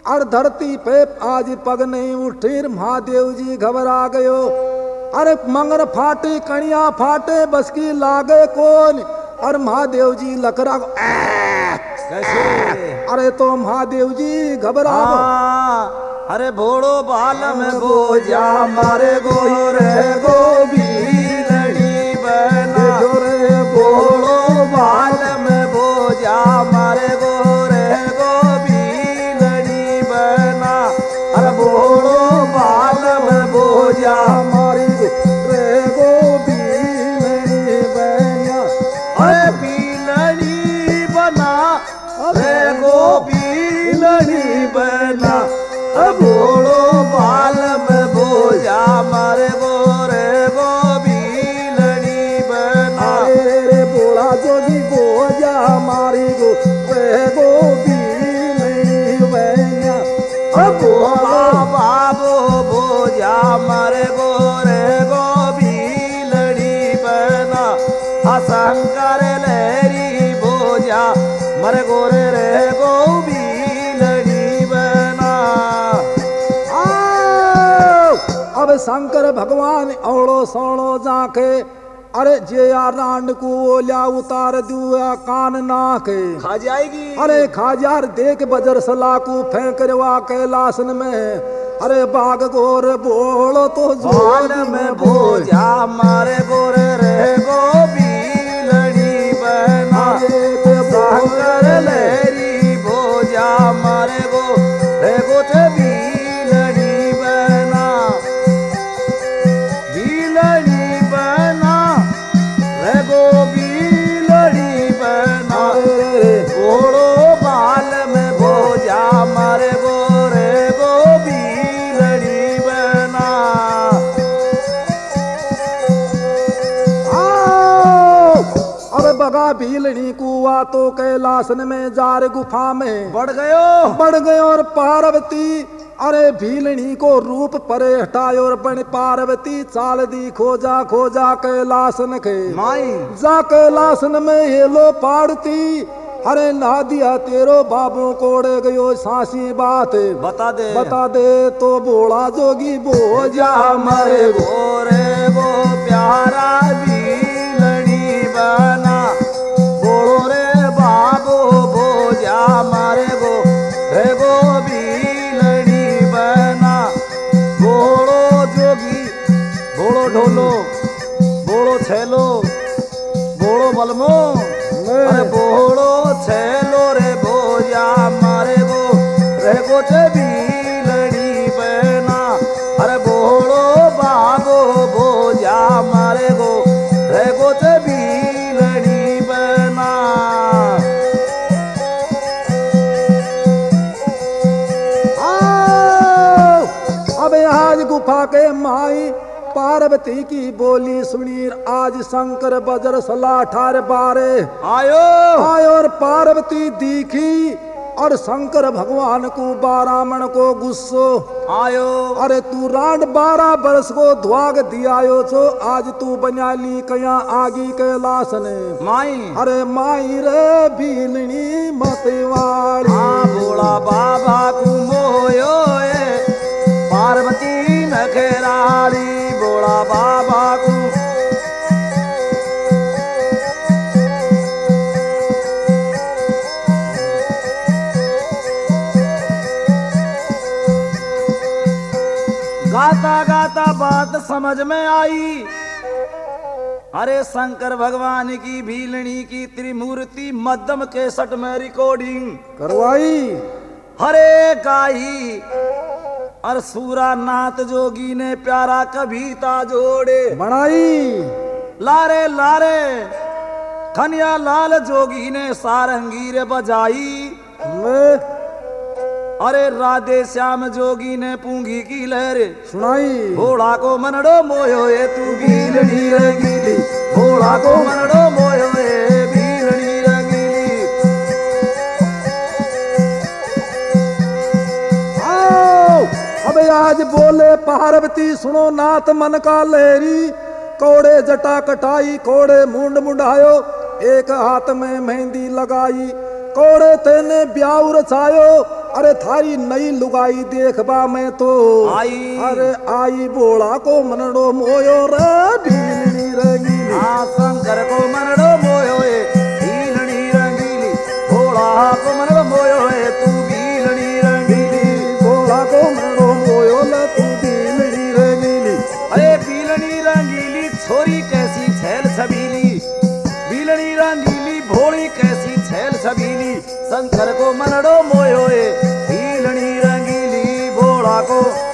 और धरती पे आज पग नहीं उठी, महादेव जी घबरा गयो। अरे मंगन फाटे कणिया फाटे बस की लागे कौन, और महादेव जी लकड़ा कैसे? अरे तो महादेव जी घबरा गो। अरे भोड़ो बाल में बोझा मारे गोर गोबीलड़ी बना, भोड़ो बाल में बोझा मारे गोर गोबीलड़ी बना, अरे भोड़ो बाल में बोझा मारी रे गोबीलड़ी बना, अरे बीलड़ी बना रे गोबीलड़ी बना, भोड़ो बाल में बोझा मारे गोरे गोबीलड़ी बना, रे बोला जोगी बोझा मारी गो रे गोबीलड़ी बना, भोला बाबो बोझा मारे गोरे गोबीलड़ी बना, शंकर लहरी बोझा मरे गोरे रे गोबीलड़ी बना। अब शंकर भगवान औड़ो सोड़ो जाके, अरे जे या रांड को ओल्या उतार दुआ कान नाके, खा जाएगी। अरे खाजार देख बजर सलाकू फेंक रवा कैलासन में, अरे बाग गोर बोलो तो बाल में बोझा मारे गोरे रे गोबीलड़ी बना, शंकर लहरी बोझा मारे गो रे गोबीलड़ी बना, बीलड़ी बना रे गोबीलड़ी बना, घोड़ो बाल में बोझा मारे गो रे गोबीलड़ी बना। अब बगा भीलनी कुआ तो कैलासन में जार गुफा में बढ़ गयो और पार्वती, अरे भीलनी को रूप परे हटायो और बन पार्वती चाल दी खोजा खोजा कैलासन के माई जा कैलासन में ये लो पाड़ती, अरे ना दिया तेरो बाबू कोड़े गयो सांसी बात बता दे तो बोला जोगी बोझा मरे गोरे गो प्यारा बीलड़ी बना, बोलो रे बाबो बोझा मारे गो रे गो बीलड़ी बना, बोलो जोगी बोलो ढोलो बोलो छेलो बोलो बलमो, अरे बोलो छेलो रे बोझा मारे गो रे गो बीलड़ी बना, अरे बोलो बाबो बोझा मारे गो रे गो बीलड़ी बना। अब आज गुफा के माई पार्वती की बोली सुनी, आज शंकर बजर सला ठार बारे आयो और पार्वती दिखी, और शंकर भगवान को बारामण को गुस्सो आयो, अरे तू रांड 12 वर्ष को ध्वाग दियायो छो, आज तू बन्याली कया आगी कैलाश ने माई, अरे माई रे भीलनी मतवाड़ी, बोला बाबा को मोयो पार्वती नखेराली, बोला बाबा को गाता गाता बात समझ में आई, अरे शंकर भगवान की भीलनी की त्रिमूर्ति मध्यम केसट में रिकॉर्डिंग करवाई, हरे गाई, और सूरा नाथ जोगी ने प्यारा कविता जोड़े बनाई, लारे लारे खनिया लाल जोगी ने सारंगी रे बजाई, अरे राधे श्याम जोगी ने पूंगी की लहर सुनाई, घोड़ा को मनड़ो मोयो ये तू भीलड़ी रंगीली, घोड़ा को मनड़ो मोयो ये भीलड़ी रंगीली। अब आज बोले पार्वती सुनो नाथ मन का लहरी, कोड़े जटा कटाई कोड़े मुंड मुंडायो, एक हाथ में मेहंदी लगाई, कोड़े तेने ब्याह रचायो, अरे थारी नई लुगाई देखबा मैं तो आई। अरे आई बोला को मनड़ो मोयो रे बीलनी रंगीली। हाँ शंकर को मनड़ो मोयो ए बीलनी रंगीली, भोला को मनड़ो मोयो ए तू बीलनी रंगीली, भोला को मनड़ो मोयो ले तू बीलनी रंगीली। अरे बीलनी रंगीली छोरी कैसी छैल छबीली, बीलनी रंगीली भोली कैसी छैल छबीली, शंकर को मनड़ो मोयो ए बीलनी रंगीली, भोला को